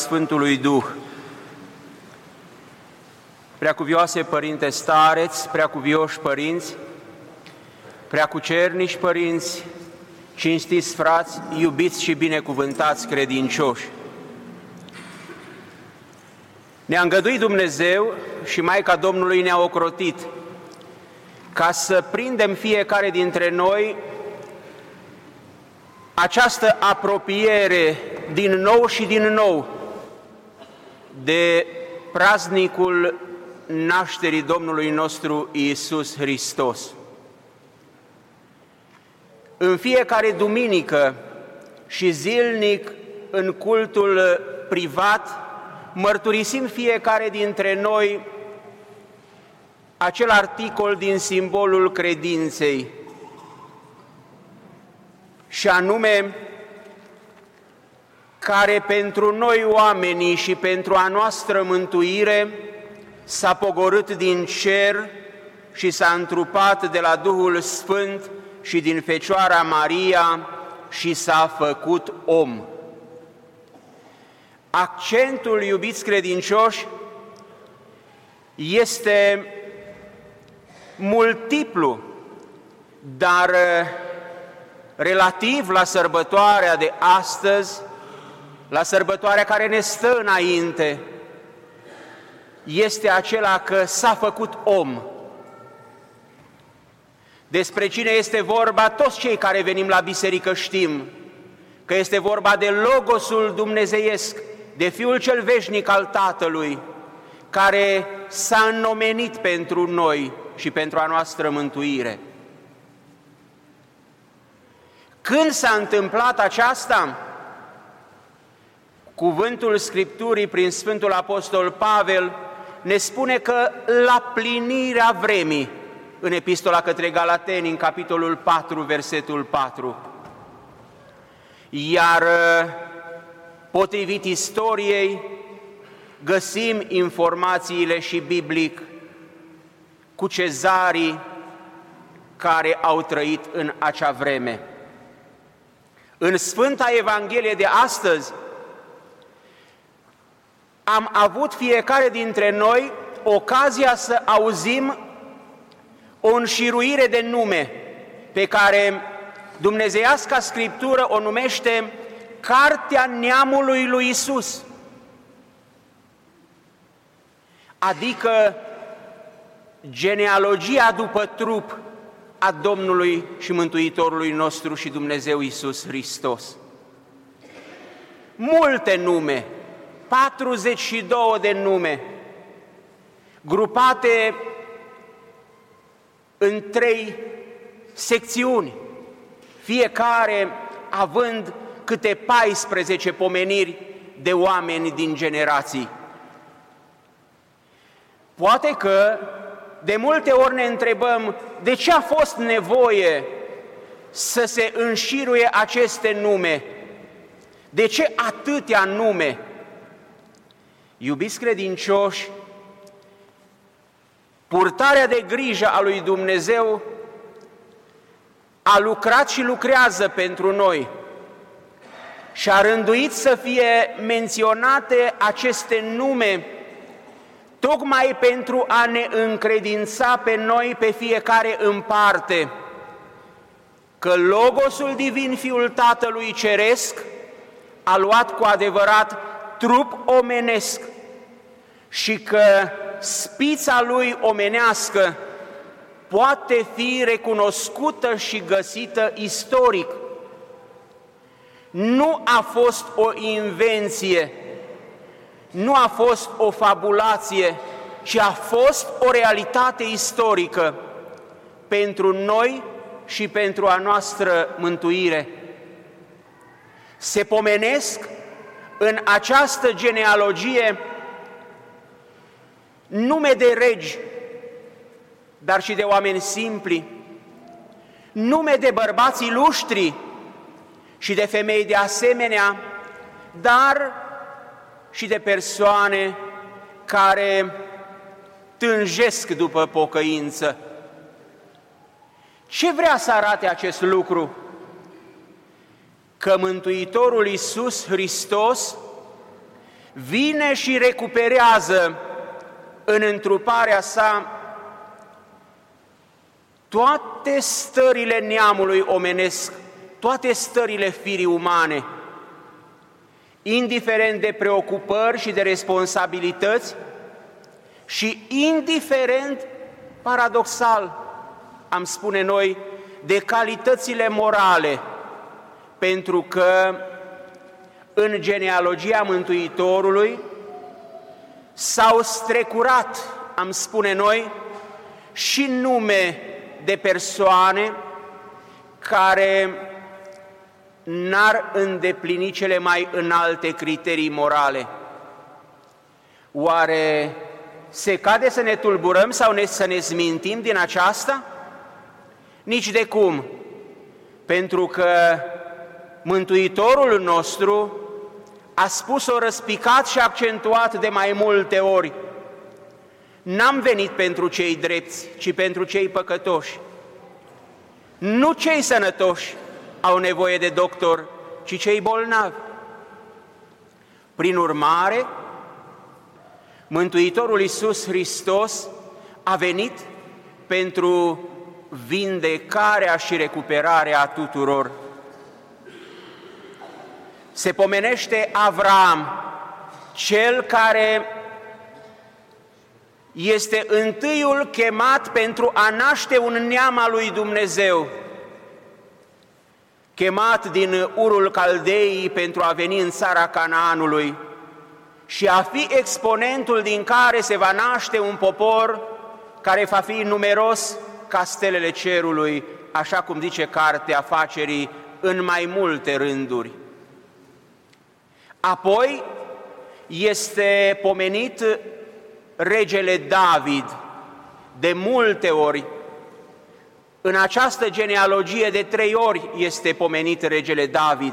Sfântului Duh. Preacuvioase Părinte Stareț, preacuvioși părinți, preacucernici părinți, cinstiți frați, iubiți și binecuvântați credincioși. Ne-a îngăduit Dumnezeu și Maica Domnului ne-a ocrotit ca să prindem fiecare dintre noi această apropiere din nou și din nou de praznicul nașterii Domnului nostru Iisus Hristos. În fiecare duminică și zilnic în cultul privat mărturisim fiecare dintre noi acel articol din simbolul credinței, și anume care pentru noi oamenii și pentru a noastră mântuire s-a pogorât din cer și s-a întrupat de la Duhul Sfânt și din Fecioara Maria și s-a făcut om. Accentul, iubiți credincioși, este multiplu, dar relativ la sărbătoarea de astăzi, la sărbătoarea care ne stă înainte, este acela că s-a făcut om. Despre cine este vorba, toți cei care venim la biserică știm că este vorba de Logosul dumnezeiesc, de Fiul cel veșnic al Tatălui, care s-a înnomenit pentru noi și pentru a noastră mântuire. Când s-a întâmplat aceasta? Cuvântul Scripturii prin Sfântul Apostol Pavel ne spune că la plinirea vremii, în Epistola către Galateni, în capitolul 4, versetul 4, iar potrivit istoriei găsim informațiile și biblic cu cezarii care au trăit în acea vreme. În Sfânta Evanghelie de astăzi am avut fiecare dintre noi ocazia să auzim o înșiruire de nume pe care dumnezeiasca Scriptură o numește Cartea Neamului lui Isus, adică genealogia după trup a Domnului și Mântuitorului nostru și Dumnezeu Iisus Hristos. Multe nume, 42 de nume, grupate în 3 secțiuni, fiecare având câte 14 pomeniri de oameni din generații. Poate că de multe ori ne întrebăm de ce a fost nevoie să se înșiruie aceste nume, de ce atâtea nume. Iubiți credincioși, purtarea de grijă a lui Dumnezeu a lucrat și lucrează pentru noi și a rânduit să fie menționate aceste nume tocmai pentru a ne încredința pe noi, pe fiecare în parte, că Logosul Divin, Fiul Tatălui Ceresc, a luat cu adevărat trup omenesc și că spița lui omenească poate fi recunoscută și găsită istoric. Nu a fost o invenție, nu a fost o fabulație, ci a fost o realitate istorică pentru noi și pentru a noastră mântuire. Se pomenesc în această genealogie nume de regi, dar și de oameni simpli, nume de bărbați iluștri și de femei de asemenea, dar și de persoane care tânjesc după pocăință. Ce vrea să arate acest lucru? Că Mântuitorul Iisus Hristos vine și recuperează în întruparea sa toate stările neamului omenesc, toate stările firii umane, indiferent de preocupări și de responsabilități și indiferent, paradoxal, am spune noi, de calitățile morale, pentru că în genealogia Mântuitorului s-au strecurat, am spune noi, și nume de persoane care n-ar îndeplini cele mai înalte criterii morale. Oare se cade să ne tulburăm sau să ne smintim din aceasta? Nici de cum, pentru că Mântuitorul nostru a spus-o răspicat și accentuat de mai multe ori: n-am venit pentru cei drepți, ci pentru cei păcătoși. Nu cei sănătoși au nevoie de doctor, ci cei bolnavi. Prin urmare, Mântuitorul Iisus Hristos a venit pentru vindecarea și recuperarea tuturor. Se pomenește Avram, cel care este întâiul chemat pentru a naște un neam al lui Dumnezeu, chemat din Urul Caldeii pentru a veni în țara Canaanului și a fi exponentul din care se va naște un popor care va fi numeros ca stelele cerului, așa cum zice Cartea Afacerii, în mai multe rânduri. Apoi este pomenit regele David, de multe ori. În această genealogie de 3 ori este pomenit regele David.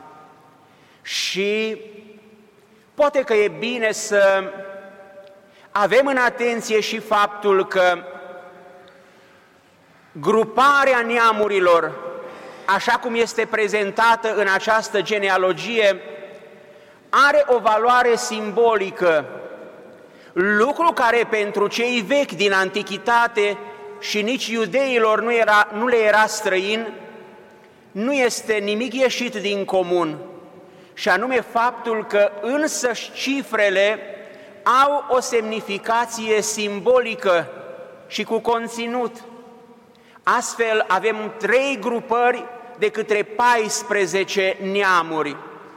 Și poate că e bine să avem în atenție și faptul că gruparea neamurilor, așa cum este prezentată în această genealogie, are o valoare simbolică, lucru care pentru cei vechi din antichitate și nici iudeilor nu le era străin, nu este nimic ieșit din comun, și anume faptul că însăși cifrele au o semnificație simbolică și cu conținut. Astfel avem 3 grupări de câte 14 neamuri.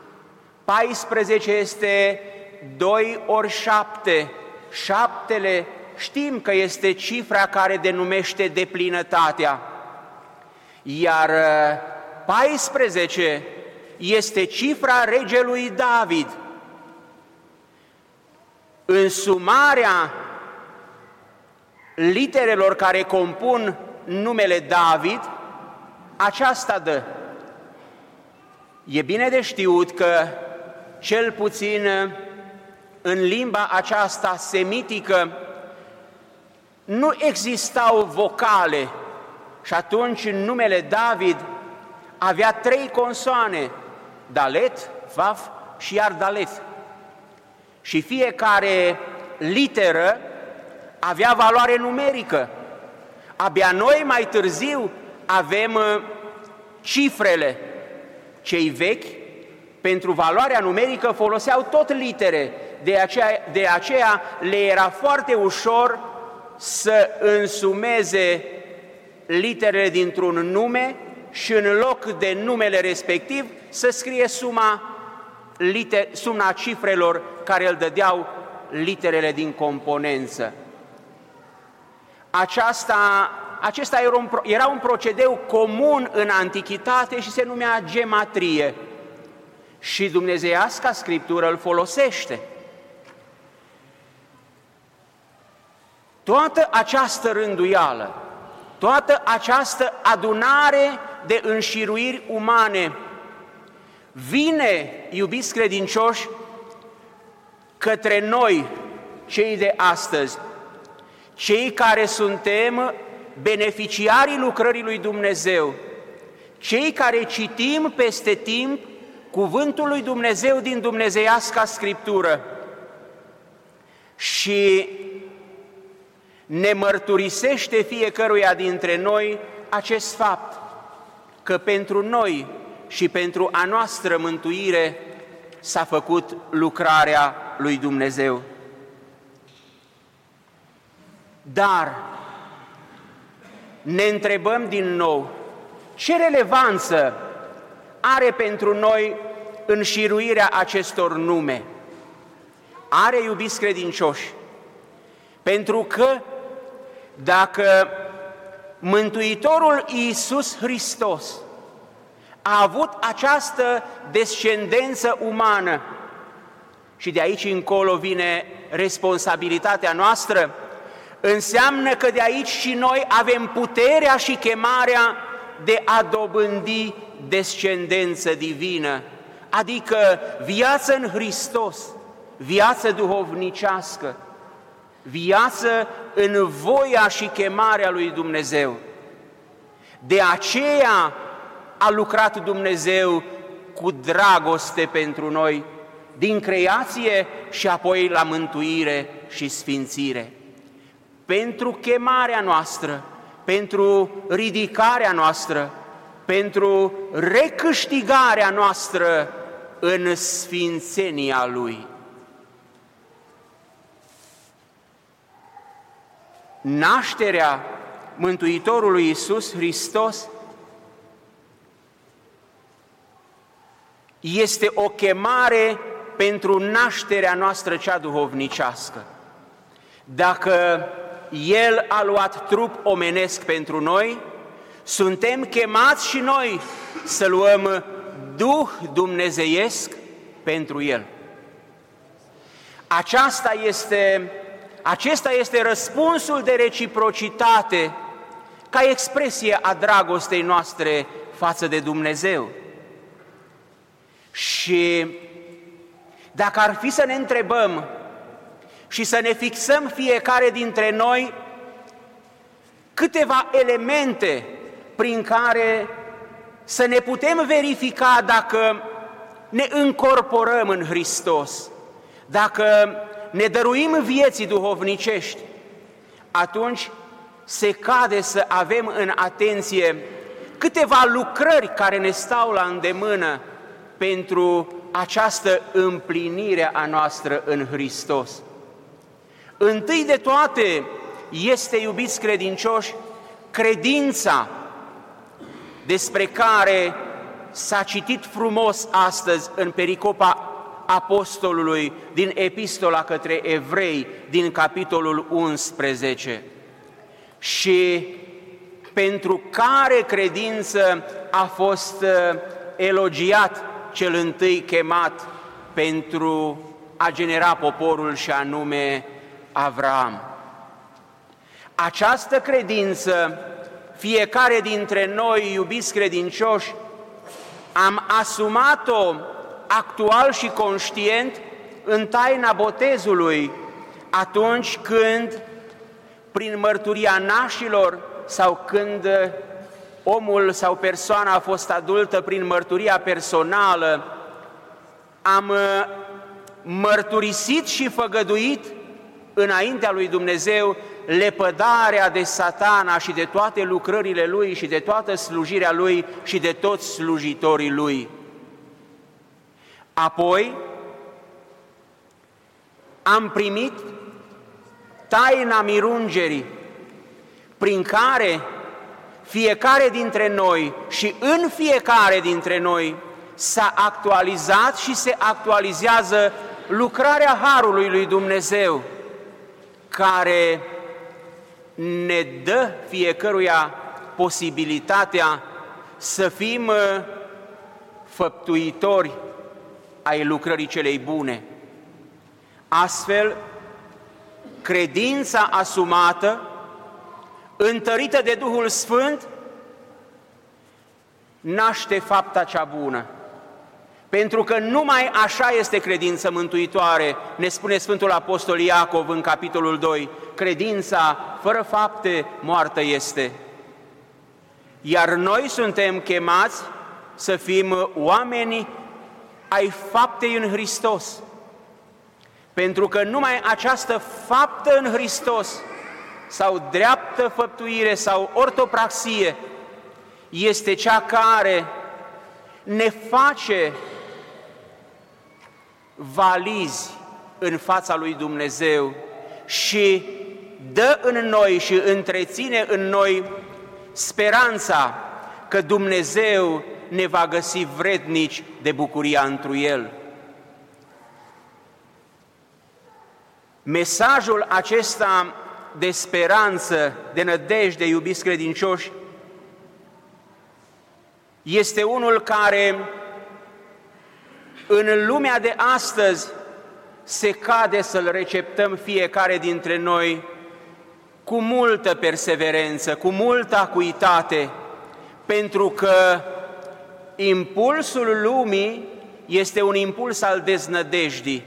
14 este 2 ori 7. 7 știm că este cifra care denumește deplinătatea. Iar 14 este cifra regelui David. Însumarea literelor care compun numele David, aceasta dă. E bine de știut că, cel puțin în limba aceasta semitică, nu existau vocale și atunci numele David avea 3 consoane, Dalet, Vaf și iar Dalet. Și fiecare literă avea valoare numerică. Abia noi, mai târziu, avem cifrele. Cei vechi, pentru valoarea numerică, foloseau tot litere, de aceea le era foarte ușor să însumeze literele dintr-un nume și în loc de numele respectiv să scrie suma cifrelor care îl dădeau literele din componență. Acesta era un procedeu comun în antichitate și se numea gematrie. Și dumnezeiasca Scriptură îl folosește. Toată această rânduială, toată această adunare de înșiruiri umane vine, iubiți credincioși, către noi, cei de astăzi, cei care suntem beneficiarii lucrării lui Dumnezeu, cei care citim peste timp cuvântul lui Dumnezeu din Dumnezeiasca Scriptură și ne mărturisește fiecăruia dintre noi acest fapt, că pentru noi și pentru a noastră mântuire s-a făcut lucrarea lui Dumnezeu. Dar ne întrebăm din nou, ce relevanță are pentru noi înșiruirea acestor nume? Are, iubiți credincioși, pentru că dacă Mântuitorul Iisus Hristos a avut această descendență umană și de aici încolo vine responsabilitatea noastră, înseamnă că de aici și noi avem puterea și chemarea de a dobândi descendență divină, adică viață în Hristos, viață duhovnicească, viață în voia și chemarea lui Dumnezeu. De aceea a lucrat Dumnezeu cu dragoste pentru noi, din creație și apoi la mântuire și sfințire. Pentru chemarea noastră, pentru ridicarea noastră, pentru recâștigarea noastră în sfințenia Lui. Nașterea Mântuitorului Iisus Hristos este o chemare pentru nașterea noastră cea duhovnicească. Dacă El a luat trup omenesc pentru noi, suntem chemați și noi să luăm Duh dumnezeiesc pentru El. Acesta este răspunsul de reciprocitate ca expresie a dragostei noastre față de Dumnezeu. Și dacă ar fi să ne întrebăm și să ne fixăm fiecare dintre noi câteva elemente prin care să ne putem verifica dacă ne încorporăm în Hristos, dacă ne dăruim vieții duhovnicești, atunci se cade să avem în atenție câteva lucrări care ne stau la îndemână pentru această împlinire a noastră în Hristos. Întâi de toate este, iubiți credincioși, credința despre care s-a citit frumos astăzi în pericopa apostolului din Epistola către Evrei, din capitolul 11. Și pentru care credință a fost elogiat cel întâi chemat pentru a genera poporul, și anume Avraam. Această credință, fiecare dintre noi, iubiți credincioși, am asumat-o actual și conștient în taina botezului, atunci când, prin mărturia nașilor sau când omul sau persoana a fost adultă, prin mărturia personală, am mărturisit și făgăduit înaintea lui Dumnezeu lepădarea de Satana și de toate lucrările lui și de toată slujirea lui și de toți slujitorii lui. Apoi am primit taina mirungerii, prin care fiecare dintre noi și în fiecare dintre noi s-a actualizat și se actualizează lucrarea Harului lui Dumnezeu, care ne dă fiecăruia posibilitatea să fim făptuitori ai lucrării celei bune. Astfel, credința asumată, întărită de Duhul Sfânt, naște fapta cea bună. Pentru că numai așa este credință mântuitoare, ne spune Sfântul Apostol Iacov în capitolul 2, credința fără fapte moartă este. Iar noi suntem chemați să fim oameni ai faptei în Hristos. Pentru că numai această faptă în Hristos, sau dreaptă făptuire, sau ortopraxie, este cea care ne face valizi în fața lui Dumnezeu și dă în noi și întreține în noi speranța că Dumnezeu ne va găsi vrednici de bucuria întru El. Mesajul acesta de speranță, de nădejde, iubiți credincioși, este unul care în lumea de astăzi se cade să-l receptăm fiecare dintre noi cu multă perseverență, cu multă acuitate, pentru că impulsul lumii este un impuls al deznădejdii.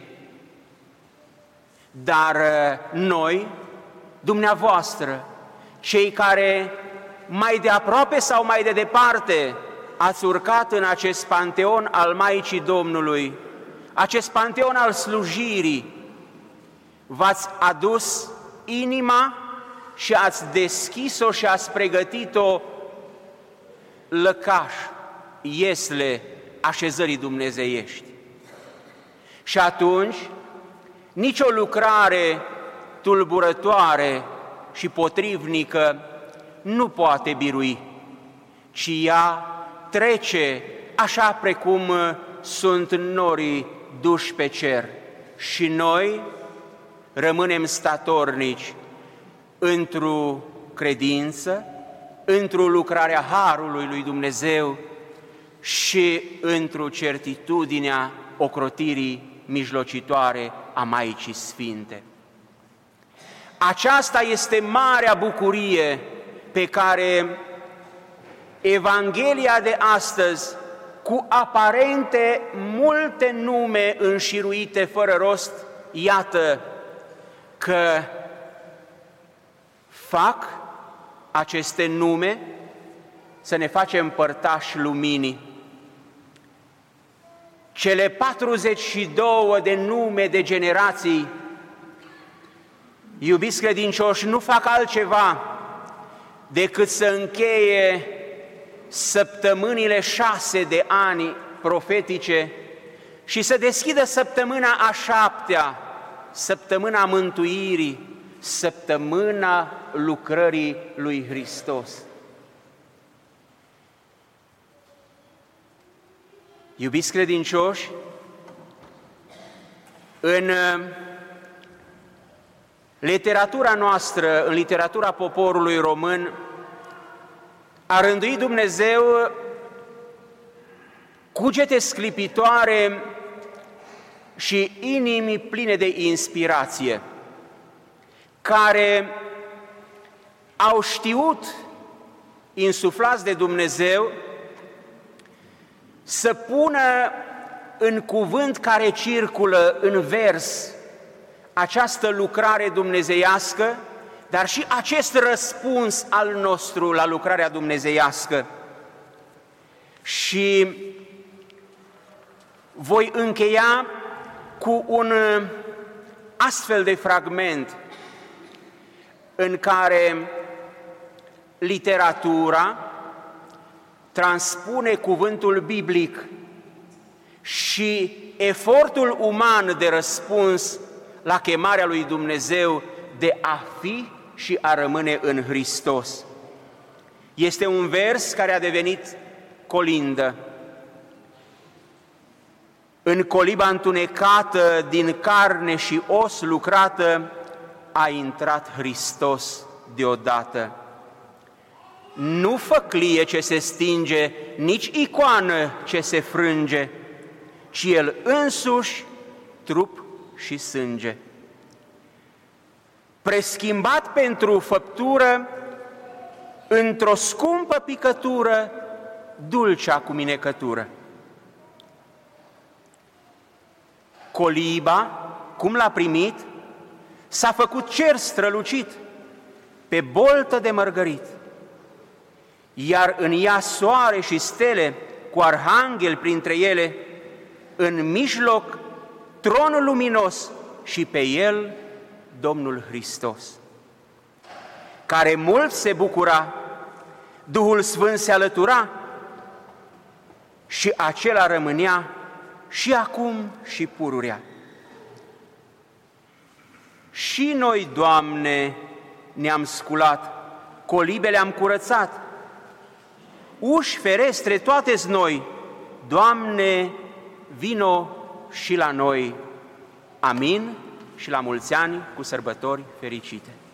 Dar noi, dumneavoastră, cei care mai de aproape sau mai de departe ați urcat în acest panteon al Maicii Domnului, acest panteon al slujirii, v-ați adus inima și ați deschis-o și ați pregătit-o lăcaș, iesle așezării dumnezeiești. Și atunci, nicio lucrare tulburătoare și potrivnică nu poate birui, ci ea trece așa precum sunt norii duși pe cer și noi rămânem statornici într-o credință, într-o lucrarea Harului lui Dumnezeu și într-o certitudinea ocrotirii mijlocitoare a Maicii Sfinte. Aceasta este marea bucurie pe care Evanghelia de astăzi, cu aparente multe nume înșiruite fără rost, iată că fac aceste nume să ne facem părtași luminii. Cele 42 de nume de generații, iubiți credincioși, nu fac altceva decât să încheie săptămânile 6 de ani profetice și să deschidă săptămâna a 7-a, săptămâna mântuirii, săptămâna lucrării lui Hristos. Iubiți credincioși, în literatura noastră, în literatura poporului român, a rânduit Dumnezeu cugete sclipitoare și inimi pline de inspirație, care au știut, insuflați de Dumnezeu, să pună în cuvânt care circulă în vers această lucrare dumnezeiască, dar și acest răspuns al nostru la lucrarea dumnezeiască. Și voi încheia cu un astfel de fragment în care literatura transpune cuvântul biblic și efortul uman de răspuns la chemarea lui Dumnezeu de a fi și a rămâne în Hristos. Este un vers care a devenit colindă. În coliba întunecată, din carne și os lucrată, a intrat Hristos deodată. Nu făclie ce se stinge, nici icoană ce se frânge, ci El însuși, trup și sânge. Preschimbat pentru făptură, într-o scumpă picătură, dulcea cuminecătură. Coliba, cum l-a primit, s-a făcut cer strălucit, pe boltă de mărgărit, iar în ea soare și stele, cu arhanghel printre ele, în mijloc tronul luminos și pe el Domnul Hristos, care mult se bucura, Duhul Sfânt se alătura și acela rămânea și acum și pururea. Și noi, Doamne, ne-am sculat, colibele am curățat, uși, ferestre, toate-s noi, Doamne, vino și la noi. Amin și la mulți ani cu sărbători fericite!